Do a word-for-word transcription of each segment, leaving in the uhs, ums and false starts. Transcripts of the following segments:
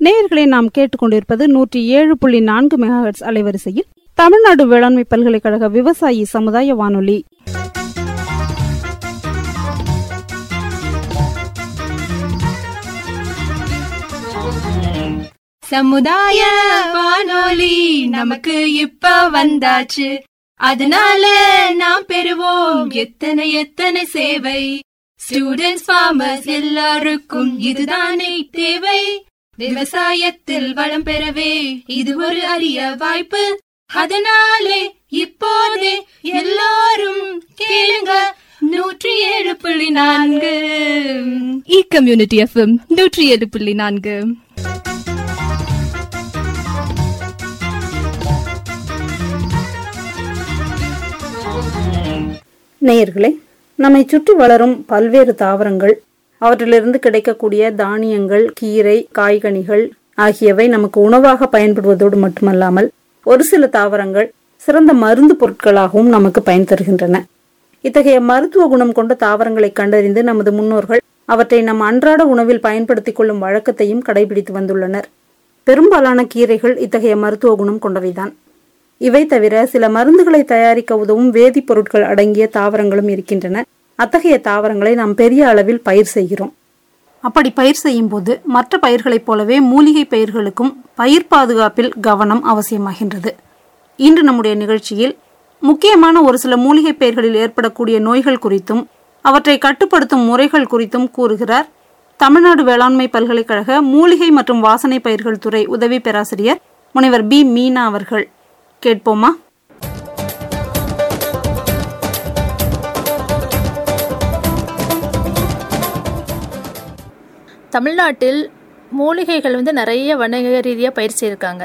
நேயர்களை நாம் கேட்டுக்கொண்டிருப்பது நூற்றி ஏழு புள்ளி நான்கு மெகாஹெர்ட்ஸ் அலைவரிசையில் தமிழ்நாடு வேளாண்மை பல்கலைக்கழக விவசாயி சமுதாய வானொலி. சமுதாய வானொலி நமக்கு இப்ப வந்தாச்சு, அதனால நாம் பெறுவோம் எத்தனை எத்தனை சேவை. ஸ்டூடெண்ட்ஸ், ஃபார்மர்ஸ் எல்லாருக்கும் இதுதானே தேவை. விவசாயத்தில் வளம் பெறவே இது ஒரு அரிய வாய்ப்பு. அதனாலே இப்போதே எல்லாரும் கேளுங்க நூற்றி ஏழு புள்ளி நான்கு இ கம்யூனிட்டி எஃப்எம் நூற்றி ஏழு புள்ளி நான்கு. நேயர்களே, நம்மை சுற்றி வளரும் பல்வேறு தாவரங்கள், அவற்றிலிருந்து கிடைக்கக்கூடிய தானியங்கள், கீரை, காய்கனிகள் ஆகியவை நமக்கு உணவாக பயன்படுவதோடு மட்டுமல்லாமல் ஒரு சில தாவரங்கள் சிறந்த மருந்து பொருட்களாகவும் நமக்கு பயன் தருகின்றன. இத்தகைய மருத்துவ குணம் கொண்ட தாவரங்களை கண்டறிந்து நமது முன்னோர்கள் அவற்றை நம் அன்றாட உணவில் பயன்படுத்திக் கொள்ளும் வழக்கத்தையும் கடைபிடித்து வந்துள்ளனர். பெரும்பாலான கீரைகள் இத்தகைய மருத்துவ குணம் கொண்டவைதான். இவை தவிர சில மருந்துகளை தயாரிக்க உதவும் வேதிப்பொருட்கள் அடங்கிய தாவரங்களும் இருக்கின்றன. அத்தகைய தாவரங்களை நாம் பெரிய அளவில் பயிர் செய்கிறோம். அப்படி பயிர் செய்யும் போது மற்ற பயிர்களைப் போலவே மூலிகை பயிர்களுக்கும் பயிர் பாதுகாப்பில் கவனம் அவசியமாகின்றது. இன்று நம்முடைய நிகழ்ச்சியில் முக்கியமான ஒரு சில மூலிகை பயிர்களில் ஏற்படக்கூடிய நோய்கள் குறித்தும் அவற்றை கட்டுப்படுத்தும் முறைகள் குறித்தும் கூறுகிறார் தமிழ்நாடு வேளாண்மை பல்கலைக்கழக மூலிகை மற்றும் வாசனை பயிர்கள் துறை உதவி பேராசிரியர் முனைவர் பி மீனா அவர்கள். கேட்போமா? தமிழ்நாட்டில் மூலிகைகள் வந்து நிறைய வணிக ரீதியாக பயிர் செய்திருக்காங்க.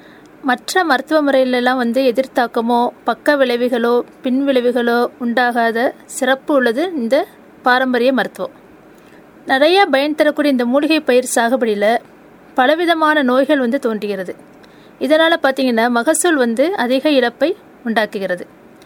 மற்ற மருத்துவ முறையிலெல்லாம் வந்து எதிர்த்தாக்கமோ பக்க விளைவுகளோ பின் விளைவுகளோ உண்டாகாத சிறப்பு உள்ளது இந்த பாரம்பரிய மருத்துவம். நிறையா பயன் தரக்கூடிய இந்த மூலிகை பயிர் சாகுபடியில் பலவிதமான நோய்கள் வந்து தோன்றுகிறது. இதனால் பார்த்திங்கன்னா மகசூல் வந்து அதிக இழப்பை உண்டாக்குகிறது.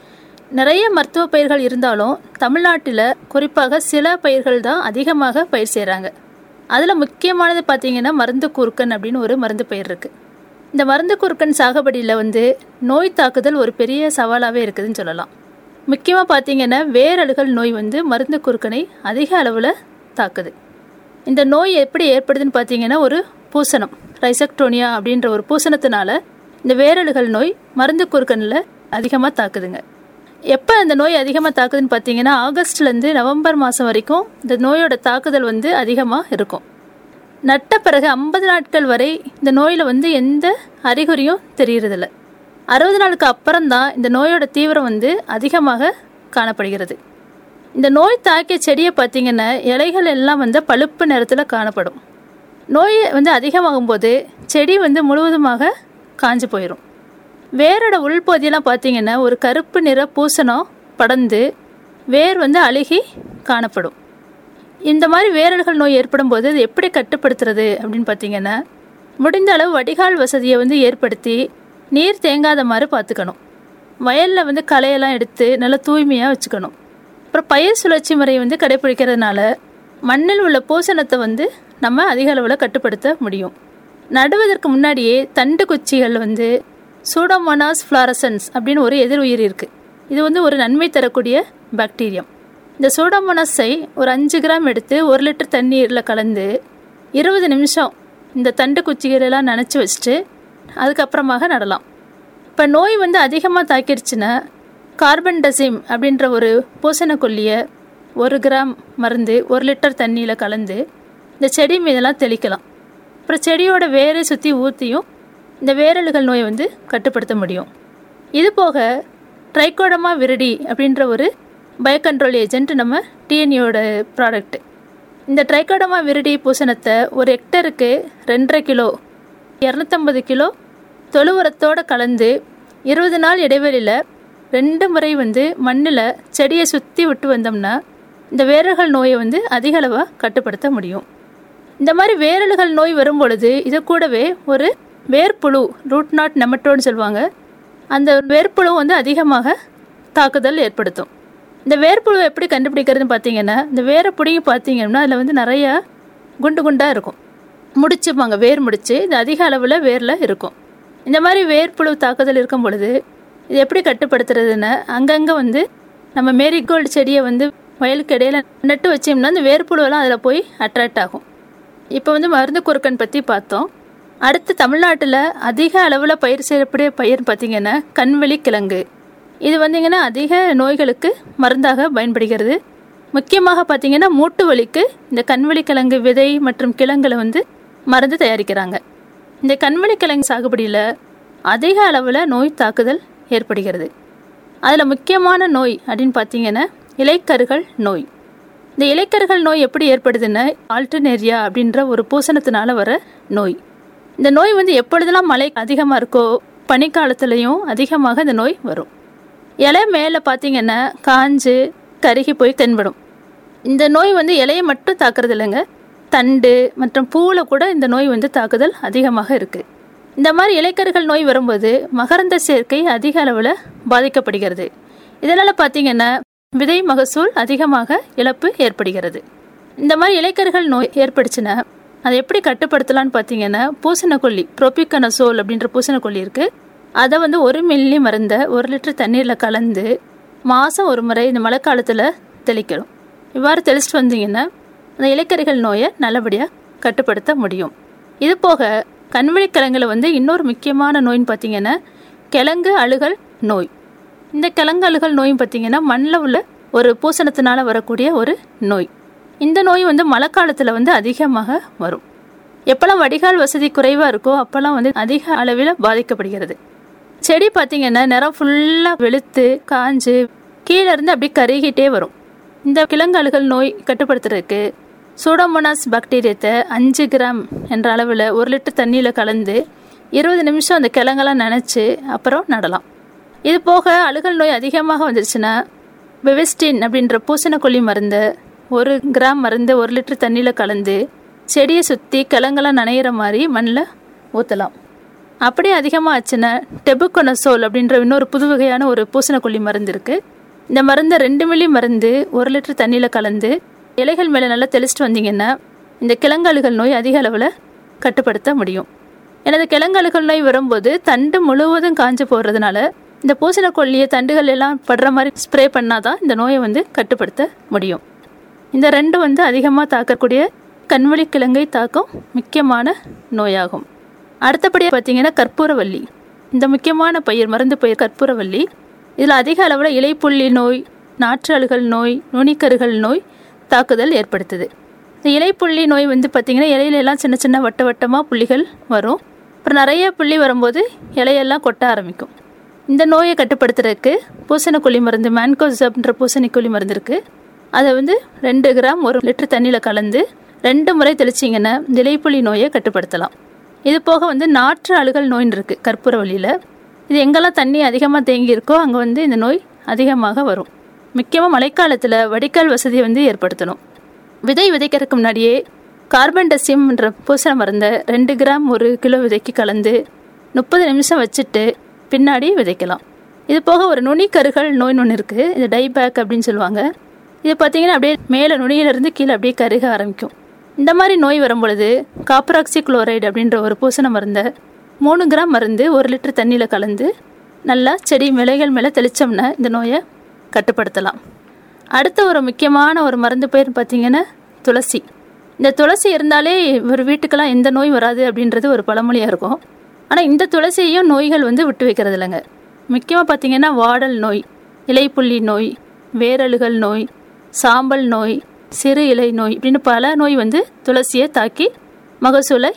நிறைய மருத்துவ பயிர்கள் இருந்தாலும் தமிழ்நாட்டில் குறிப்பாக சில பயிர்கள் தான் அதிகமாக பயிர் செய்கிறாங்க. அதில் முக்கியமானது பார்த்திங்கன்னா மருந்து கூர்க்கன் அப்படின்னு ஒரு மருந்து பயிர் இருக்குது. இந்த மருந்து கூர்க்கன் சாகுபடியில் வந்து நோய் தாக்குதல் ஒரு பெரிய சவாலாகவே இருக்குதுன்னு சொல்லலாம். முக்கியமாக பார்த்திங்கன்னா வேரழுகல் நோய் வந்து மருந்து கூர்க்கனை அதிக அளவில் தாக்குது. இந்த நோய் எப்படி ஏற்படுதுன்னு பார்த்திங்கன்னா ஒரு பூசணம், ரைசக்டோனியா அப்படின்ற ஒரு பூசணத்தினால இந்த வேரழுகல் நோய் மருந்து கூர்க்கனில் அதிகமாக தாக்குதுங்க. எப்போ இந்த நோய் அதிகமாக தாக்குதுன்னு பார்த்தீங்கன்னா ஆகஸ்ட்லேருந்து நவம்பர் மாதம் வரைக்கும் இந்த நோயோட தாக்குதல் வந்து அதிகமாக இருக்கும். நட்ட பிறகு ஐம்பது நாட்கள் வரை இந்த நோயில் வந்து எந்த அறிகுறியும் தெரியறதில்ல. அறுபது நாளுக்கு அப்புறம்தான் இந்த நோயோட தீவிரம் வந்து அதிகமாக காணப்படுகிறது. இந்த நோய் தாக்கிய செடியை பார்த்திங்கன்னா இலைகள் எல்லாம் வந்து பழுப்பு நிறத்தில் காணப்படும். நோய் வந்து அதிகமாகும் போது செடி வந்து முழுவதுமாக காஞ்சு போயிடும். வேரோட உள்பகுதியெல்லாம் பார்த்திங்கன்னா ஒரு கருப்பு நிற பூசணம் படர்ந்து வேர் வந்து அழுகி காணப்படும். இந்த மாதிரி வேரழுகல் நோய் ஏற்படும் போது அது எப்படி கட்டுப்படுத்துறது அப்படின்னு பார்த்திங்கன்னா முடிந்த அளவு வடிகால் வசதியை வந்து ஏற்படுத்தி நீர் தேங்காத மாதிரி பார்த்துக்கணும். வயலில் வந்து களையெல்லாம் எடுத்து நல்லா தூய்மையாக வச்சுக்கணும். அப்புறம் பயிர் சுழற்சி முறை வந்து கடைப்பிடிக்கிறதுனால மண்ணில் உள்ள பூசணத்தை வந்து நம்ம அதிக அளவில் கட்டுப்படுத்த முடியும். நடுவதற்கு முன்னாடியே தண்டு குச்சிகள் வந்து சூடோமோனாஸ் ஃப்ளாரசன்ஸ் அப்படின்னு ஒரு எதிர் உயிர் இருக்குது. இது வந்து ஒரு நன்மை தரக்கூடிய பாக்டீரியம். இந்த சூடோமோனாஸை ஒரு அஞ்சு கிராம் எடுத்து ஒரு லிட்டர் தண்ணீரில் கலந்து இருபது நிமிஷம் இந்த தண்டு குச்சிகளெல்லாம் நனைச்சி வச்சுட்டு அதுக்கப்புறமாக நடலாம். இப்போ நோய் வந்து அதிகமாக தாக்கிடுச்சுன்னா கார்பன்டசிம் அப்படின்ற ஒரு பூசணக்கொல்லியை ஒரு கிராம் மருந்து ஒரு லிட்டர் தண்ணியில் கலந்து இந்த செடி மீதெல்லாம் தெளிக்கலாம். அப்புறம் செடியோட வேரை சுற்றி ஊற்றியும் இந்த வேரழுகல் நோயை வந்து கட்டுப்படுத்த முடியும். இது போக ட்ரைகோடமா விரிடி அப்படின்ற ஒரு பயோகண்ட்ரோல் ஏஜென்ட் நம்ம டிஎன்ஏயோட ப்ராடக்ட். இந்த ட்ரைகோடமா விரிடி பூசணத்தை ஒரு ஹெக்டருக்கு ரெண்டரை கிலோ இரநூத்தம்பது கிலோ தொழு உரத்தோடு கலந்து இருபது நாள் இடைவெளியில் ரெண்டு முறை வந்து மண்ணில் செடியை சுற்றி விட்டு வந்தோம்னா இந்த வேரழுகல் நோயை வந்து அதிக அளவாக கட்டுப்படுத்த முடியும். இந்த மாதிரி வேரழுகல் நோய் வரும் பொழுது இது கூடவே ஒரு வேர்ப்புழு, ரூட் நாட் நெமட்டோன்னு சொல்லுவாங்க, அந்த வேர்ப்புழு வந்து அதிகமாக தாக்குதல் ஏற்படுத்தும். இந்த வேர்ப்புழுவை எப்படி கண்டுபிடிக்கிறதுன்னு பார்த்தீங்கன்னா இந்த வேரை பிடிங்கி பார்த்தீங்கன்னா அதில் வந்து நிறையா குண்டு குண்டாக இருக்கும். முடிச்சுப்பாங்க, வேர் முடிச்சு. இது அதிக அளவில் வேரில் இருக்கும். இந்த மாதிரி வேர்ப்புழு தாக்குதல் இருக்கும் பொழுது இது எப்படி கட்டுப்படுத்துறதுன்னு, அங்கங்கே வந்து நம்ம மேரிகோல்டு செடியை வந்து வயலுக்கு இடையில நட்டு வச்சோம்னா அந்த வேர்ப்புழுவெல்லாம் அதில் போய் அட்ராக்ட் ஆகும். இப்போ வந்து மருந்து குறுக்கன் பற்றி பார்த்தோம். அடுத்து தமிழ்நாட்டில் அதிக அளவில் பயிர் செய்யக்கூடிய பயிர் பார்த்திங்கன்னா கண்வெளி கிழங்கு. இது வந்தீங்கன்னா அதிக நோய்களுக்கு மருந்தாக பயன்படுகிறது. முக்கியமாக பார்த்திங்கன்னா மூட்டு வலிக்கு இந்த கண்வெளி கிழங்கு விதை மற்றும் கிழங்குல வந்து மருந்து தயாரிக்கிறாங்க. இந்த கண்வெளி கிழங்கு சாகுபடியில் அதிக அளவில் நோய் தாக்குதல் ஏற்படுகிறது. அதில் முக்கியமான நோய் அப்படின்னு பார்த்தீங்கன்னா இலைக்கருகள் நோய். இந்த இலைக்கருகள் நோய் எப்படி ஏற்படுதுன்னா ஆல்டர்னேரியா அப்படின்ற ஒரு பூசணத்தினால வர நோய். இந்த நோய் வந்து எப்பொழுதெல்லாம் மழை அதிகமாக இருக்கோ பனிக்காலத்துலேயும் அதிகமாக இந்த நோய் வரும். இலை மேலே பார்த்தீங்கன்னா காஞ்சு கருகி போய் தென்படும். இந்த நோய் வந்து இலையை மட்டும் தாக்குறது இல்லைங்க, தண்டு மற்றும் பூவில் கூட இந்த நோய் வந்து தாக்குதல் அதிகமாக இருக்குது. இந்த மாதிரி இலைக்கருகள் நோய் வரும்போது மகரந்த சேர்க்கை அதிக அளவில் பாதிக்கப்படுகிறது. இதனால் பார்த்தீங்கன்னா விதை மகசூல் அதிகமாக இழப்பு ஏற்படுகிறது. இந்த மாதிரி இலைக்கருகள் நோய் ஏற்படுச்சுன்னா அதை எப்படி கட்டுப்படுத்தலான்னு பார்த்தீங்கன்னா பூசணக்கொல்லி ப்ரோபிகனசோல் அப்படின்ற பூசணக்கொல்லி இருக்குது. அதை வந்து ஒரு மில்லி மருந்தை ஒரு லிட்டர் தண்ணீரில் கலந்து மாதம் ஒரு முறை இந்த மழை காலத்தில் தெளிக்கணும். இவ்வாறு தெளிச்சிட்டு வந்தீங்கன்னா அந்த இலைக்கருகள் நோயை நல்லபடியாக கட்டுப்படுத்த முடியும். இது போக கண்வெளி கிழங்குல வந்து இன்னொரு முக்கியமான நோயின்னு பார்த்தீங்கன்னா கிழங்கு அழுகல் நோய். இந்த கிழங்கு அழுகல் நோயும் பார்த்தீங்கன்னா மண்ணில் உள்ள ஒரு பூசணத்தினால வரக்கூடிய ஒரு நோய். இந்த நோய் வந்து மழை காலத்தில் வந்து அதிகமாக வரும். எப்போல்லாம் வடிகால் வசதி குறைவாக இருக்கோ அப்போல்லாம் வந்து அதிக அளவில் பாதிக்கப்படுகிறது. செடி பார்த்தீங்கன்னா நிறம் ஃபுல்லாக வெளுத்து காஞ்சு கீழே இருந்து அப்படியே கருகிட்டே வரும். இந்த கிழங்கு அழுகல் நோய் கட்டுப்படுத்துறதுக்கு சூடோமோனாஸ் பாக்டீரியத்தை அஞ்சு கிராம் என்ற அளவில் ஒரு லிட்டர் தண்ணியில் கலந்து இருபது நிமிஷம் அந்த கிழங்கெல்லாம் நனைச்சி அப்புறம் நடலாம். இது போக அழுகல் நோய் அதிகமாக வந்துருச்சுன்னா பெவிஸ்டின் அப்படின்ற பூசணக்கொல்லி மருந்து ஒரு கிராம் மருந்து ஒரு லிட்டர் தண்ணியில் கலந்து செடியை சுற்றி கிழங்கெல்லாம் நனையிற மாதிரி மண்ணில் ஊற்றலாம். அப்படியே அதிகமாக ஆச்சுன்னா டெபுகொனசோல் அப்படின்ற இன்னொரு புது வகையான ஒரு பூசணக்கொல்லி மருந்து இருக்குது. இந்த மருந்தை ரெண்டு மில்லி மருந்து ஒரு லிட்டர் தண்ணியில் கலந்து இலைகள் மேலே நல்லா தெளிச்சிட்டு வந்தீங்கன்னா இந்த கிழங்கழுகல் நோய் அதிக அளவில் கட்டுப்படுத்த முடியும். எனது கிழங்கழுகல் நோய் வரும்போது தண்டு முழுவதும் காஞ்சு போடுறதுனால இந்த பூசணக்கொல்லியை தண்டுகள் எல்லாம் படுற மாதிரி ஸ்ப்ரே பண்ணாதான் இந்த நோயை வந்து கட்டுப்படுத்த முடியும். இந்த ரெண்டு வந்து அதிகமாக தாக்கக்கூடிய கண்வெளி கிழங்கை தாக்கும் முக்கியமான நோயாகும். அடுத்தபடியாக பார்த்தீங்கன்னா கற்பூரவல்லி. இந்த முக்கியமான பயிர் மருந்து பயிர் கற்பூரவல்லி. இதில் அதிக அளவில் இலைப்புள்ளி நோய், நாற்று அழுகல் நோய், நுனிக்கருகள் நோய் தாக்குதல் ஏற்படுத்துது. இந்த இலைப்புள்ளி நோய் வந்து பார்த்திங்கன்னா இலையிலெல்லாம் சின்ன சின்ன வட்ட வட்டமாக புள்ளிகள் வரும். அப்புறம் நிறைய புள்ளி வரும்போது இலையெல்லாம் கொட்ட ஆரம்பிக்கும். இந்த நோயை கட்டுப்படுத்துறதுக்கு பூசணக்கொல்லி மருந்து மேன்கோசப்ன்ற பூசணிக்கொல்லி மருந்து இருக்குது. அதை வந்து ரெண்டு கிராம் ஒரு லிட்டர் தண்ணியில் கலந்து ரெண்டு முறை தெளிச்சிங்கன்னா இந்த இலைப்புள்ளி நோயை கட்டுப்படுத்தலாம். இது போக வந்து நாற்று அழுகல் நோயின்னு இருக்குது கற்பூரவல்லியில். இது எங்கெல்லாம் தண்ணி அதிகமாக தேங்கி இருக்கோ அங்கே வந்து இந்த நோய் அதிகமாக வரும். முக்கியமாக மழைக்காலத்தில் வடிகால் வசதியை வந்து ஏற்படுத்தணும். விதை விதைக்கிறதுக்கு முன்னாடியே கார்பன்டசியம்ன்ற பூசண மருந்தை ரெண்டு கிராம் ஒரு கிலோ விதைக்கு கலந்து முப்பது நிமிஷம் வச்சுட்டு பின்னாடி விதைக்கலாம். இது போக ஒரு நுனிக்கருகள் நோய்னு ஒன்று இருக்குது. இது டைபேக் அப்படின்னு சொல்லுவாங்க. இது பார்த்திங்கன்னா அப்படியே மேலே நுனியிலிருந்து கீழே அப்படியே கருக ஆரம்பிக்கும். இந்த மாதிரி நோய் வரும்பொழுது காப்பராக்சி குளோரைடு அப்படின்ற ஒரு பூசண மருந்தை மூணு கிராம் மருந்து ஒரு லிட்டர் தண்ணியில் கலந்து நல்லா செடி மிளைகள் மேலே தெளித்தோம்னா இந்த நோயை கட்டுப்படுத்தலாம். அடுத்த ஒரு முக்கியமான ஒரு மருந்து பெயர் பார்த்திங்கன்னா துளசி. இந்த துளசி இருந்தாலே ஒரு வீட்டுக்கெல்லாம் எந்த நோய் வராது அப்படின்றது ஒரு பழமொழியாக இருக்கும். ஆனால் இந்த துளசியையும் நோய்கள் வந்து விட்டு வைக்கிறது இல்லைங்க. முக்கியமாக பார்த்திங்கன்னா வாடல் நோய், இலைப்புள்ளி நோய், வேரழுகல் நோய், சாம்பல் நோய், சிறு இலை நோய் இப்படின்னு பல நோய் வந்து துளசியை தாக்கி மகசூலை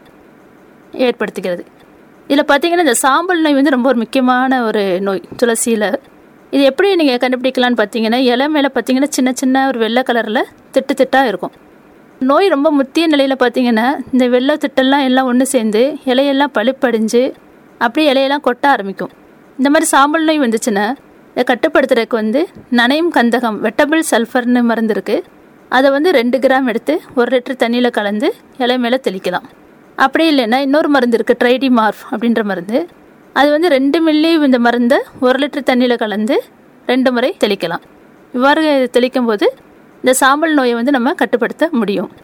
ஏற்படுத்துகிறது. இதில் பார்த்திங்கன்னா இந்த சாம்பல் நோய் வந்து ரொம்ப ஒரு முக்கியமான ஒரு நோய் துளசியில். இது எப்படி நீங்கள் கண்டுபிடிக்கலான்னு பார்த்தீங்கன்னா இலை மேலே பார்த்தீங்கன்னா சின்ன சின்ன ஒரு வெள்ளை கலரில் திட்டு திட்டாக இருக்கும். நோய் ரொம்ப முத்திய நிலையில் பார்த்தீங்கன்னா இந்த வெள்ளை திட்டெல்லாம் எல்லாம் ஒன்று சேர்ந்து இலையெல்லாம் பழுப்படைஞ்சு அப்படியே இலையெல்லாம் கொட்ட ஆரம்பிக்கும். இந்த மாதிரி சாம்பல் நோய் வந்துச்சுன்னா இதை கட்டுப்படுத்துறதுக்கு வந்து நனையும் கந்தகம் வெட்டபிள் சல்ஃபர்னு மருந்து இருக்குது. அதை வந்து ரெண்டு கிராம் எடுத்து ஒரு லிட்டர் தண்ணியில் கலந்து இலை மேலே தெளிக்கலாம். அப்படி இல்லைன்னா இன்னொரு மருந்து இருக்குது ட்ரைடிமார்ஃப் அப்படின்ற மருந்து. அது வந்து ரெண்டு மில்லி இந்த மருந்தை ஒரு லிட்டர் தண்ணியில் கலந்து ரெண்டு முறை தெளிக்கலாம். இவ்வாறு தெளிக்கும் போது இந்த சாம்பல் நோயை வந்து நம்ம கட்டுப்படுத்த முடியும்.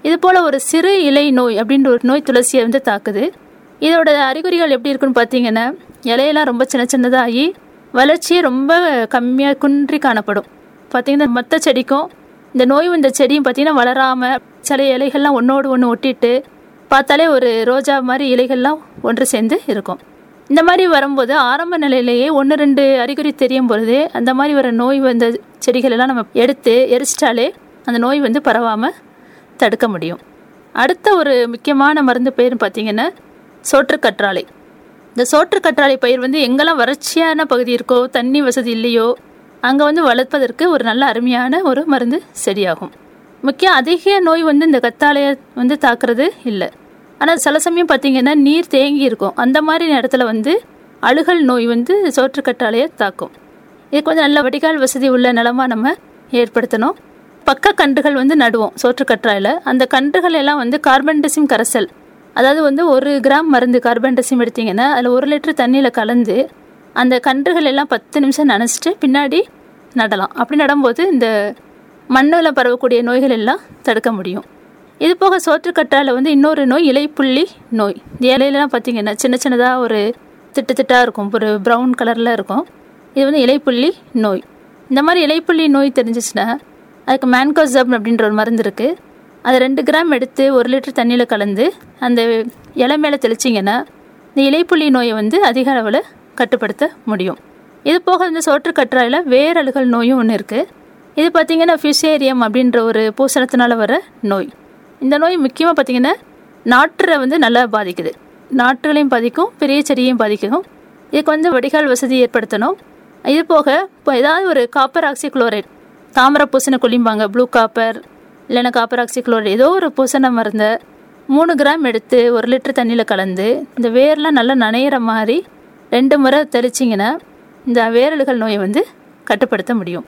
இது போல் ஒரு சிறு இலை நோய் அப்படின்ற ஒரு நோய் துளசியை வந்து தாக்குது. இதோட அறிகுறிகள் எப்படி இருக்குன்னு பார்த்தீங்கன்னா, இலையெல்லாம் ரொம்ப சின்ன சின்னதாகி வளர்ச்சியே ரொம்ப கம்மியாக குன்றி காணப்படும். பார்த்திங்கன்னா மற்ற செடிக்கும் இந்த நோய் வந்த செடியும் பார்த்திங்கன்னா வளராமல் சில இலைகள்லாம் ஒன்றோடு ஒன்று ஒட்டிட்டு பார்த்தாலே ஒரு ரோஜா மாதிரி இலைகள்லாம் ஒன்று சேர்ந்து இருக்கும். இந்த மாதிரி வரும்போது ஆரம்ப நிலையிலேயே ஒன்று ரெண்டு அறிகுறி தெரியும் பொழுது அந்த மாதிரி வர நோய் வந்த செடிகளெல்லாம் நம்ம எடுத்து எரிச்சிட்டாலே அந்த நோய் வந்து பரவாமல் தடுக்க முடியும். அடுத்த ஒரு முக்கியமான மருந்து பயிர்னு பார்த்திங்கன்னா சோற்றுக்கற்றாழை. இந்த சோற்றுக்கற்றாழை பயிர் வந்து எங்கெல்லாம் வறட்சியான பகுதி இருக்கோ, தண்ணி வசதி இல்லையோ, அங்கே வந்து வளர்ப்பதற்கு ஒரு நல்ல அருமையான ஒரு மருந்து செடியாகும். முக்கியம் அதிக நோய் வந்து இந்த கத்தாழையை வந்து தாக்குறது இல்லை. ஆனால் சில சமயம் பார்த்திங்கன்னா நீர் தேங்கி இருக்கும். அந்த மாதிரி இடத்துல வந்து அழுகல் நோய் வந்து சோற்றுக்கற்றாழையை தாக்கும். இது கொஞ்சம் நல்ல வடிகால் வசதி உள்ள நிலமாக நம்ம ஏற்படுத்தணும். பக்க கன்றுகள் வந்து நடுவோம் சோற்றுக்கற்றாழையில். அந்த கன்றுகள் எல்லாம் வந்து கார்பன்டசிம் கரைசல், அதாவது வந்து ஒரு கிராம் மருந்து கார்பன்டசிம் எடுத்திங்கன்னா அதில் ஒரு லிட்டர் தண்ணியில் கலந்து அந்த கன்றுகள் எல்லாம் பத்து நிமிஷம் நனைச்சிட்டு பின்னாடி நடலாம். அப்படி நடும்போது இந்த மண்ணில் பரவக்கூடிய நோய்கள் எல்லாம் தடுக்க முடியும். இது போக சோற்றுக்கற்றாழை வந்து இன்னொரு நோய் இலைப்புள்ளி நோய். இந்த இலையிலாம் பார்த்திங்கன்னா சின்ன சின்னதாக ஒரு திட்டு திட்டாக இருக்கும், ஒரு ப்ரௌன் கலரில் இருக்கும். இது வந்து இலைப்புள்ளி நோய். இந்த மாதிரி இலைப்புள்ளி நோய் தெரிஞ்சிச்சுன்னா அதுக்கு மேன்கோசப் அப்படின்ற ஒரு மருந்து இருக்குது. அதை ரெண்டு கிராம் எடுத்து ஒரு லிட்டர் தண்ணியில் கலந்து அந்த இலை மேலே தெளிச்சிங்கன்னா இந்த இலைப்புள்ளி நோயை வந்து அதிக அளவில் கட்டுப்படுத்த முடியும். இது போக இந்த சோற்றுக்கற்றாழையில் வேரழுகல் நோயும் ஒன்று இருக்குது. இது பார்த்திங்கன்னா ஃபியூசேரியம் அப்படின்ற ஒரு பூசணத்தினால வர நோய். இந்த நோய் முக்கியமாக பார்த்திங்கன்னா நாற்றை வந்து நல்லா பாதிக்குது. நாற்றுகளையும் பாதிக்கும், பெரிய செடியையும் பாதிக்கும். இதுக்கு வந்து வடிகால் வசதி ஏற்படுத்தணும். இது போக இப்போ ஏதாவது ஒரு காப்பர் ஆக்சி குளோரைட், தாமரை பூசணை கொல்லிம்பாங்க, ப்ளூ காப்பர் இல்லைன்னா காப்பர் ஆக்சி குளோரைட், ஏதோ ஒரு பூசணை மருந்தை மூணு கிராம் எடுத்து ஒரு லிட்டர் தண்ணியில் கலந்து இந்த வேர்லாம் நல்லா நனையிற மாதிரி ரெண்டு முறை தெளிச்சிங்கன்னா இந்த வேரழுகல் நோயை வந்து கட்டுப்படுத்த முடியும்.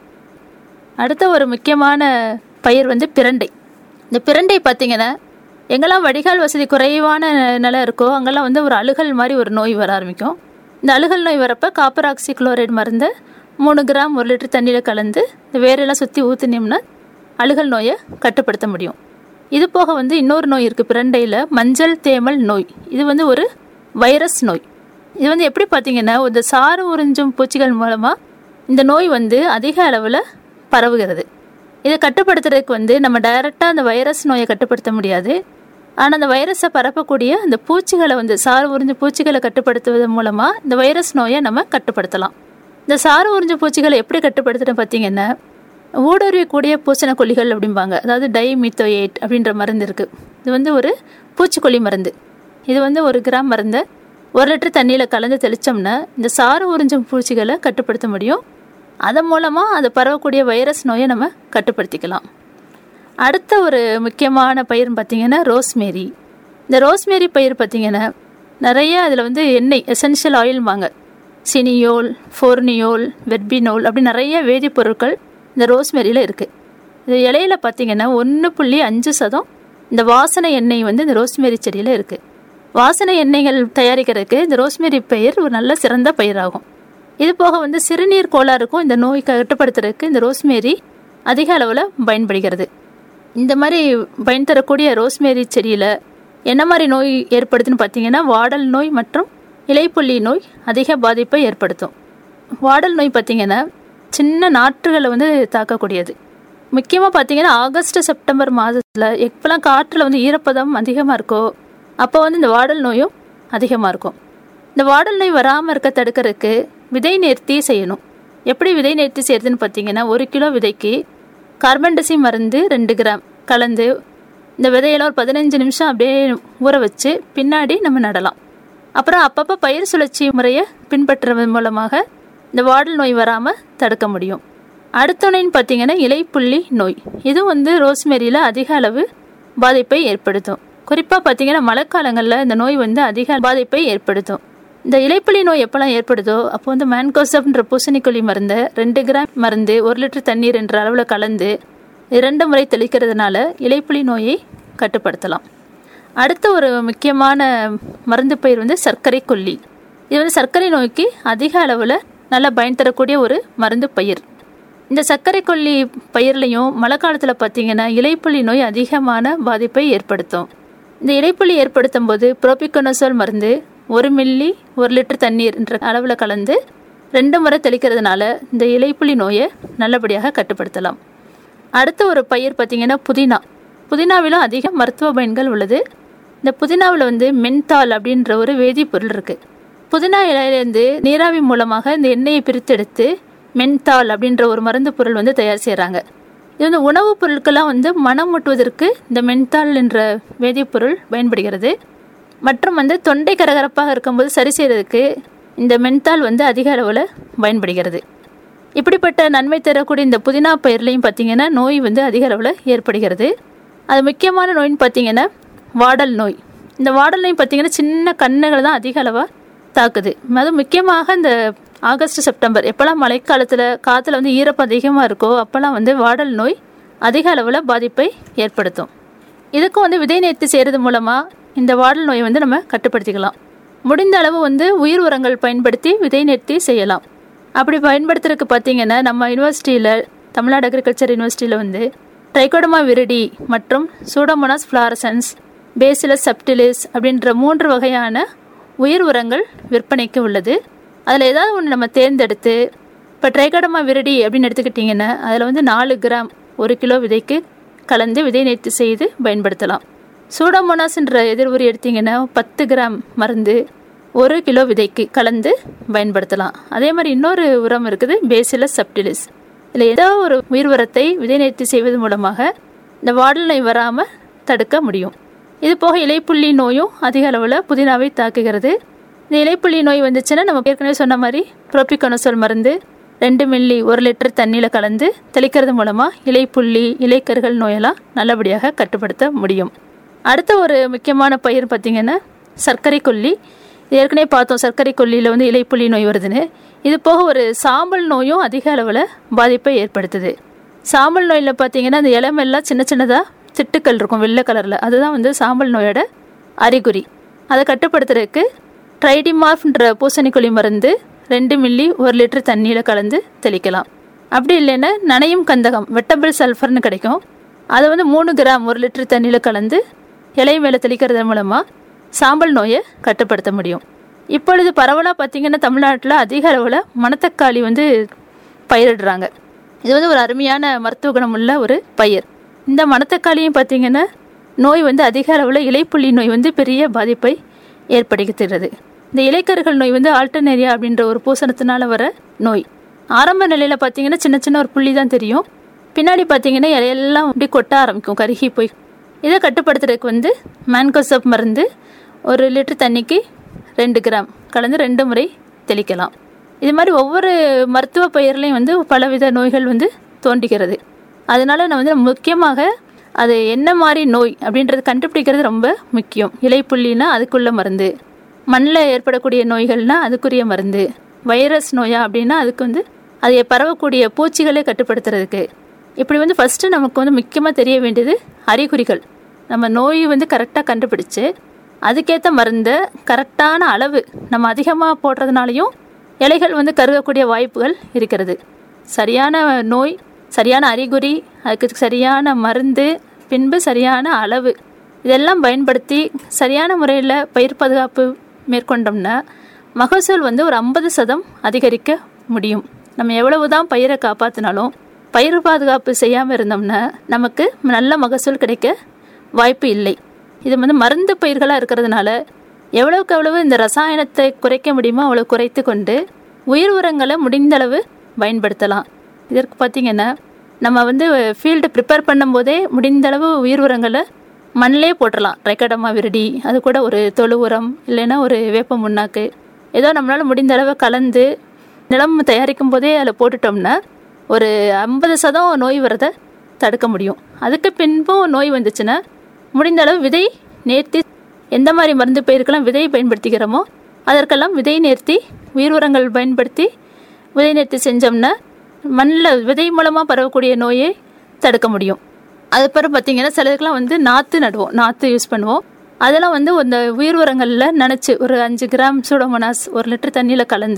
அடுத்த ஒரு முக்கியமான பயிர் வந்து பிரண்டை. இந்த பிரண்டை பார்த்திங்கன்னா எங்கெல்லாம் வடிகால் வசதி குறைவான நிலம் இருக்கோ அங்கெல்லாம் வந்து ஒரு அழுகல் மாதிரி ஒரு நோய் வர ஆரம்பிக்கும். இந்த அழுகல் நோய் வரப்போ காப்பர் ஆக்சி குளோரைடு மருந்தை மூணு கிராம் ஒரு லிட்டர் தண்ணியில் கலந்து இந்த வேரெல்லாம் சுற்றி ஊற்றினோம்னா அழுகல் நோயை கட்டுப்படுத்த முடியும். இது போக வந்து இன்னொரு நோய் இருக்குது பிரண்டையில், மஞ்சள் தேமல் நோய். இது வந்து ஒரு வைரஸ் நோய். இது வந்து எப்படி பார்த்திங்கன்னா இந்த சாறு உறிஞ்சும் பூச்சிகள் மூலமாக இந்த நோய் வந்து அதிக அளவில் பரவுகிறது. இதை கட்டுப்படுத்துறதுக்கு வந்து நம்ம டைரெக்டாக அந்த வைரஸ் நோயை கட்டுப்படுத்த முடியாது. ஆனால் அந்த வைரஸை பரப்பக்கூடிய அந்த பூச்சிகளை வந்து சாறு உறிஞ்சு பூச்சிகளை கட்டுப்படுத்துவதன் மூலமாக இந்த வைரஸ் நோயை நம்ம கட்டுப்படுத்தலாம். இந்த சாறு உறிஞ்சு பூச்சிகளை எப்படி கட்டுப்படுத்துகிறோம் பார்த்திங்கன்னா ஊடுருவக்கூடிய பூசணக்கொல்லிகள் அப்படிம்பாங்க. அதாவது டைமித்தோயேட் அப்படின்ற மருந்து இருக்குது. இது வந்து ஒரு பூச்சிக்கொல்லி மருந்து. இது வந்து ஒரு கிராம் மருந்தை ஒரு லிட்டர் தண்ணியில் கலந்து தெளித்தோம்னா இந்த சாறு உறிஞ்சும் பூச்சிகளை கட்டுப்படுத்த முடியும். அதன் மூலமாக அது பரவக்கூடிய வைரஸ் நோயை நம்ம கட்டுப்படுத்திக்கலாம். அடுத்த ஒரு முக்கியமான பயிர்னு பார்த்திங்கன்னா ரோஸ்மேரி. இந்த ரோஸ்மேரி பயிர் பார்த்திங்கன்னா நிறைய அதில் வந்து எண்ணெய் எசென்ஷியல் ஆயில்வாங்க. சினியோல், ஃபோர்னியோல், வெர்பினோல் அப்படி நிறைய வேதிப்பொருட்கள் இந்த ரோஸ்மேரியில் இருக்குது. இது இலையில் பார்த்திங்கன்னா ஒன்று புள்ளி அஞ்சு சதம் இந்த வாசனை எண்ணெய் வந்து இந்த ரோஸ்மேரி செடியில் இருக்குது. வாசனை எண்ணெய்கள் தயாரிக்கிறதுக்கு இந்த ரோஸ்மேரி பயிர் ஒரு நல்ல சிறந்த பயிராகும். இது போக வந்து சிறுநீர் கோளாறுக்கும் இந்த நோய் கட்டுப்படுத்துறதுக்கு இந்த ரோஸ்மேரி அதிக அளவில் பயன்படுகிறது. இந்த மாதிரி பயன் தரக்கூடிய ரோஸ்மேரி செடியில் என்ன மாதிரி நோய் ஏற்படுத்துன்னு பார்த்தீங்கன்னா வாடல் நோய் மற்றும் இலைப்புள்ளி நோய் அதிக பாதிப்பை ஏற்படுத்தும். வாடல் நோய் பார்த்திங்கன்னா சின்ன நாற்றுகளை வந்து தாக்கக்கூடியது. முக்கியமாக பார்த்திங்கன்னா ஆகஸ்ட் செப்டம்பர் மாதத்தில் எப்போல்லாம் காற்றில் வந்து ஈரப்பதம் அதிகமாக இருக்கோ அப்போ வந்து இந்த வாடல் நோயும் அதிகமாக இருக்கும். இந்த வாடல் நோய் வராமல் இருக்க தடுக்கிறதுக்கு விதை நேர்த்தி செய்யணும். எப்படி விதை நேர்த்தி செய்யறதுன்னு பார்த்தீங்கன்னா ஒரு கிலோ விதைக்கு கார்பன்டசிம் மருந்து ரெண்டு கிராம் கலந்து இந்த விதையெல்லாம் ஒரு பதினஞ்சு நிமிஷம் அப்படியே ஊற வச்சு பின்னாடி நம்ம நடலாம். அப்புறம் அப்பப்போ பயிர் சுழற்சி முறையை பின்பற்றுவதன் மூலமாக இந்த வாடல் நோய் வராமல் தடுக்க முடியும். அடுத்த நோயின்னு பார்த்தீங்கன்னா இலைப்புள்ளி நோய். இது வந்து ரோஸ்மேரியில் அதிக அளவு பாதிப்பை ஏற்படுத்தும். குறிப்பாக பார்த்தீங்கன்னா மழைக்காலங்களில் இந்த நோய் வந்து அதிக பாதிப்பை ஏற்படுத்தும். இந்த இலைப்புள்ளி நோய் எப்போல்லாம் ஏற்படுதோ அப்போ வந்து மேன்கோசப்ன்ற பூசணிக்கொல்லி மருந்தை ரெண்டு கிராம் மருந்து ஒரு லிட்டர் தண்ணீர் என்ற அளவில் கலந்து இரண்டு முறை தெளிக்கிறதுனால இலைப்புள்ளி நோயை கட்டுப்படுத்தலாம். அடுத்த ஒரு முக்கியமான மருந்து பயிர் வந்து சர்க்கரை கொல்லி. இது வந்து சர்க்கரை நோய்க்கு அதிக அளவில் நல்லா பயன் தரக்கூடிய ஒரு மருந்து பயிர். இந்த சர்க்கரை கொல்லி பயிர்லையும் மழை காலத்தில் பார்த்தீங்கன்னா இலைப்புள்ளி நோய் அதிகமான பாதிப்பை ஏற்படுத்தும். இந்த இலைப்புள்ளி ஏற்படுத்தும் போது புரோபிகோனசோல் மருந்து ஒரு மில்லி ஒரு லிட்டர் தண்ணீர் என்ற அளவில் கலந்து ரெண்டு முறை தெளிக்கிறதுனால இந்த இலைப்புள்ளி நோயை நல்லபடியாக கட்டுப்படுத்தலாம். அடுத்த ஒரு பயிர் பார்த்திங்கன்னா புதினா. புதினாவிலும் அதிக மருத்துவ பயன்கள் உள்ளது. இந்த புதினாவில் வந்து மென்தால் அப்படின்ற ஒரு வேதிப்பொருள் இருக்குது. புதினா இலையிலேருந்து நீராவி மூலமாக இந்த எண்ணெயை பிரித்தெடுத்து மென்தால் அப்படின்ற ஒரு மருந்து பொருள் வந்து தயார் செய்கிறாங்க. இது வந்து உணவுப் பொருட்கள்லாம் வந்து மனம் மூட்டுவதற்கு இந்த மென்தால் என்ற வேதிப்பொருள் பயன்படுகிறது. மற்றும் வந்து தொண்டை கரகரப்பாக இருக்கும்போது சரி செய்கிறதுக்கு இந்த மென்தால் வந்து அதிக அளவில் பயன்படுகிறது. இப்படிப்பட்ட நன்மை தரக்கூடிய இந்த புதினா பயிர்லையும் பார்த்திங்கன்னா நோய் வந்து அதிக அளவில் ஏற்படுகிறது. அது முக்கியமான நோயின்னு பார்த்திங்கன்னா வாடல் நோய். இந்த வாடல் நோய் பார்த்திங்கன்னா சின்ன கண்ணுகள் தான் அதிக அளவாக தாக்குது. அது முக்கியமாக இந்த ஆகஸ்ட் செப்டம்பர் எப்போல்லாம் மழைக்காலத்தில் காற்றுல வந்து ஈரப்பம் அதிகமாக இருக்கோ அப்போல்லாம் வந்து வாடல் நோய் அதிக அளவில் பாதிப்பை ஏற்படுத்தும். இதுக்கும் வந்து விதை நேர்த்தி செய்கிறது மூலமாக இந்த வாடல் நோயை வந்து நம்ம கட்டுப்படுத்திக்கலாம். முடிந்த அளவு வந்து உயிர் உரங்கள் பயன்படுத்தி விதை நேர்த்தி செய்யலாம். அப்படி பயன்படுத்துறதுக்கு பார்த்திங்கன்னா நம்ம யூனிவர்சிட்டியில் தமிழ்நாடு அக்ரிகல்ச்சர் யூனிவர்சிட்டியில் வந்து ட்ரைகோடர்மா விரிடி மற்றும் சூடோமோனாஸ் ஃப்ளாரசன்ஸ், பேசிலஸ் சப்டிலிஸ் அப்படின்ற மூன்று வகையான உயிர் உரங்கள் விற்பனைக்கு உள்ளது. அதில் ஏதாவது ஒன்று நம்ம தேர்ந்தெடுத்து, இப்போ ட்ரைகோடர்மா விரிடி அப்படின்னு எடுத்துக்கிட்டிங்கன்னா அதில் வந்து நாலு கிராம் ஒரு கிலோ விதைக்கு கலந்து விதை நேர்த்தி செய்து பயன்படுத்தலாம். சூடோமோனாஸ்ன்ற எதிர்வுரி எடுத்திங்கன்னா பத்து கிராம் மருந்து ஒரு கிலோ விதைக்கு கலந்து பயன்படுத்தலாம். அதே மாதிரி இன்னொரு உரம் இருக்குது, பேசிலஸ் சப்டிலிஸ். இதில் ஏதோ ஒரு உயிர் உரத்தை விதை நேர்த்தி செய்வது மூலமாக இந்த வாடல் நோய் வராமல் தடுக்க முடியும். இது போக இலைப்புள்ளி நோயும் அதிக அளவில் புதினாவை தாக்குகிறது. இந்த இலைப்புள்ளி நோய் வந்துச்சுன்னா நம்ம ஏற்கனவே சொன்ன மாதிரி புரோபிகோனசோல் மருந்து ரெண்டு மில்லி ஒரு லிட்டர் தண்ணியில் கலந்து தெளிக்கிறது மூலமாக இலைப்புள்ளி இலைக்கருகள் நோயெல்லாம் நல்லபடியாக கட்டுப்படுத்த முடியும். அடுத்த ஒரு முக்கியமான பயிர் பார்த்திங்கன்னா சர்க்கரை கொல்லி. ஏற்கனவே பார்த்தோம் சர்க்கரை கொல்லியில் வந்து இலைப்புள்ளி நோய் வருதுன்னு. இது போக ஒரு சாம்பல் நோயும் அதிக அளவில் பாதிப்பை ஏற்படுத்துது. சாம்பல் நோயில் பார்த்திங்கன்னா அந்த இளமெல்லாம் சின்ன சின்னதாக திட்டுக்கள் இருக்கும் வெள்ளை கலரில், அதுதான் வந்து சாம்பல் நோயோட அறிகுறி. அதை கட்டுப்படுத்துறதுக்கு ட்ரைடிமார்ஃப்ன்ற பூசணிக்கொல்லி மருந்து ரெண்டு மில்லி ஒரு லிட்டர் தண்ணியில் கலந்து தெளிக்கலாம். அப்படி இல்லைன்னா நனையும் கந்தகம் வெட்டபிள் சல்ஃபர்னு கிடைக்கும். அதை வந்து மூணு கிராம் ஒரு லிட்டர் தண்ணியில் கலந்து இலை மேலே தெளிக்கிறது மூலமாக சாம்பல் நோயை கட்டுப்படுத்த முடியும். இப்பொழுது பரவலாக பார்த்திங்கன்னா தமிழ்நாட்டில் அதிக அளவில் மணத்தக்காளி வந்து பயிரிடுறாங்க. இது வந்து ஒரு அருமையான மருத்துவ குணமுள்ள ஒரு பயிர். இந்த மணத்தக்காளியும் பார்த்திங்கன்னா நோய் வந்து அதிக அளவில் இலைப்புள்ளி நோய் வந்து பெரிய பாதிப்பை ஏற்படுத்துகிறது. இந்த இலைக்கருகள் நோய் வந்து ஆல்டர்னேரியா அப்படின்ற ஒரு பூசணத்தினால வர நோய். ஆரம்ப நிலையில் பார்த்திங்கன்னா சின்ன சின்ன ஒரு புள்ளி தான் தெரியும். பின்னாடி பார்த்திங்கன்னா இலையெல்லாம் அப்படி கொட்ட ஆரம்பிக்கும், கருகி போய். இதை கட்டுப்படுத்துறதுக்கு வந்து மேன்கோசப் மருந்து ஒரு லிட்டர் தண்ணிக்கு ரெண்டு கிராம் கலந்து ரெண்டு முறை தெளிக்கலாம். இது மாதிரி ஒவ்வொரு மருத்துவ பயிர்லையும் வந்து பலவித நோய்கள் வந்து தோன்றுகிறது. அதனால நான் வந்து முக்கியமாக அது என்ன மாதிரி நோய் அப்படின்றது கண்டுபிடிக்கிறது ரொம்ப முக்கியம். இலைப்புள்ளினா அதுக்குள்ள மருந்து, மண்ணில் ஏற்படக்கூடிய நோய்கள்னா அதுக்குரிய மருந்து, வைரஸ் நோயா அப்படின்னா அதுக்கு வந்து அதை பரவக்கூடிய பூச்சிகளை கட்டுப்படுத்துறதுக்கு. இப்படி வந்து ஃபஸ்ட்டு நமக்கு வந்து முக்கியமாக தெரிய வேண்டியது அறிகுறிகள். நம்ம நோய் வந்து கரெக்டாக கண்டுபிடிச்சு அதுக்கேற்ற மருந்தை கரெக்டான அளவு நம்ம அதிகமாக போடுறதுனாலையும் இலைகள் வந்து கருகக்கூடிய வாய்ப்புகள் இருக்கிறது. சரியான நோய், சரியான அறிகுறி, அதுக்கு சரியான மருந்து, பின்பு சரியான அளவு இதெல்லாம் பயன்படுத்தி சரியான முறையில் பயிர் பாதுகாப்பு மேற்கொண்டோம்னா மகசூல் வந்து ஒரு ஐம்பது சதம் அதிகரிக்க முடியும். நம்ம எவ்வளவு தான் பயிரை காப்பாற்றினாலும் பயிர் பாதுகாப்பு செய்யாமல் இருந்தோம்னா நமக்கு நல்ல மகசூல் கிடைக்க வாய்ப்பு இல்லை. இது வந்து மருந்து பயிர்களாக இருக்கிறதுனால எவ்வளவுக்கு எவ்வளவு இந்த ரசாயனத்தை குறைக்க முடியுமோ அவ்வளோ குறைத்து கொண்டு உயிர் உரங்களை முடிந்தளவு பயன்படுத்தலாம். இதற்கு பார்த்திங்கன்னா நம்ம வந்து ஃபீல்டு ப்ரிப்பேர் பண்ணும்போதே முடிந்தளவு உயிர் உரங்களை மண்ணிலே போட்டுடலாம். ட்ரைகோடர்மா விரிடி, அது கூட ஒரு தொழு உரம் இல்லைன்னா ஒரு வேப்ப முன்னாக்கு ஏதோ நம்மளால் முடிந்த அளவு கலந்து நிலம் தயாரிக்கும் போதே அதில் போட்டுட்டோம்னா ஒரு ஐம்பது சதம் நோய் வரதை தடுக்க முடியும். அதுக்கு பின்பும் நோய் வந்துச்சுன்னா முடிந்த அளவு விதை நேர்த்தி எந்த மாதிரி மருந்து பயிருக்கெல்லாம் விதை பயன்படுத்திக்கிறோமோ அதற்கெல்லாம் விதை நேர்த்தி உயிர் உரங்கள் பயன்படுத்தி விதை நேர்த்தி செஞ்சோம்னா மண்ணில் விதை மூலமாக பரவக்கூடிய நோயை தடுக்க முடியும். அதுக்கப்புறம் பார்த்திங்கன்னா சிலதுக்கெல்லாம் வந்து நாற்று நடுவோம், நாற்று யூஸ் பண்ணுவோம். அதெல்லாம் வந்து அந்த உயிர் உரங்களில் நினச்சி ஒரு அஞ்சு கிராம் சூடோமோனாஸ் ஒரு லிட்டர் தண்ணியில் கலந்து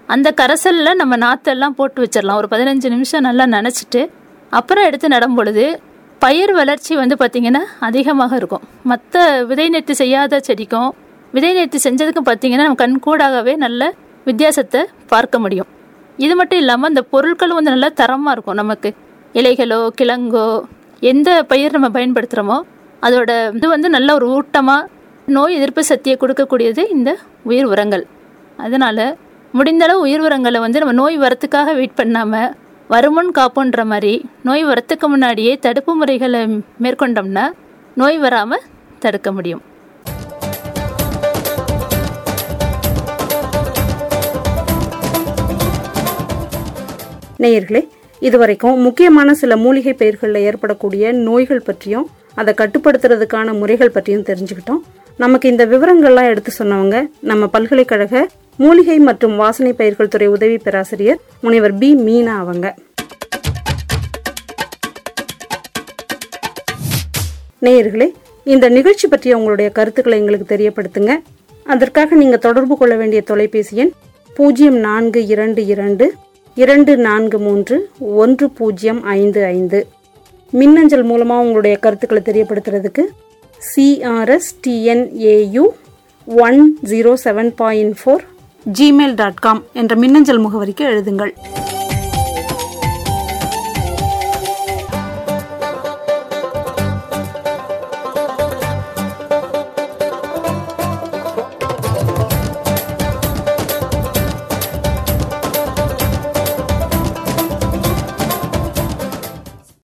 அந்த கரைசலில் நம்ம நாற்றெல்லாம் போட்டு வச்சிடலாம். ஒரு பதினஞ்சு நிமிஷம் நல்லா நனைச்சிட்டு அப்புறம் எடுத்து நடும் பொழுது பயிர் வளர்ச்சி வந்து பார்த்திங்கன்னா அதிகமாக இருக்கும். மற்ற விதை நேர்த்தி செய்யாத செடிக்கும் விதை நேர்த்தி செஞ்சதுக்கும் பார்த்திங்கன்னா நம்ம கண்கூடாகவே நல்ல வித்தியாசத்தை பார்க்க முடியும். இது மட்டும் இல்லாமல் அந்த பொருட்களும் வந்து நல்லா தரமாக இருக்கும். நமக்கு இலைகளோ கிழங்கோ எந்த பயிர் நம்ம பயன்படுத்துகிறோமோ அதோட இது வந்து நல்ல ஒரு ஊட்டமாக நோய் எதிர்ப்பு சக்தியை கொடுக்கக்கூடியது இந்த உயிர் உரங்கள். அதனால் முடிந்தளவு உயிர் உரங்களை வந்து நம்ம நோய் வரத்துக்காக வெயிட் பண்ணாமல் வருமுன் காப்போன்ற மாதிரி நோய் வரத்துக்கு முன்னாடியே தடுப்பு முறைகளை மேற்கொண்டோம்னா நோய் வராமல் தடுக்க முடியும். நேயர்களே, இதுவரைக்கும் முக்கியமான சில மூலிகை பயிர்களில் ஏற்படக்கூடிய நோய்கள் பற்றியும் அதை கட்டுப்படுத்துறதுக்கான முறைகள் பற்றியும் தெரிஞ்சுக்கிட்டோம். நமக்கு இந்த விவரங்கள்லாம் எடுத்து சொன்னவங்க நம்ம பல்கலைக்கழக மூலிகை மற்றும் வாசனை பயிர்கள் துறை உதவி பேராசிரியர் முனைவர் பி மீனா அவங்க. நேயர்களே, இந்த நிகழ்ச்சி பற்றிய உங்களுடைய கருத்துக்களை எங்களுக்கு தெரியப்படுத்துங்க. அதற்காக நீங்கள் தொடர்பு கொள்ள வேண்டிய தொலைபேசி எண் பூஜ்ஜியம் நான்கு இரண்டு இரண்டு இரண்டு நான்கு மூன்று ஒன்று பூஜ்ஜியம் ஐந்து ஐந்து. மின்னஞ்சல் மூலமாக உங்களுடைய கருத்துக்களை தெரியப்படுத்துறதுக்கு CRS TNAU one zero seven point four Gmail dot com என்ற மின்னஞ்சல் முகவரிக்கு எழுதுங்கள்.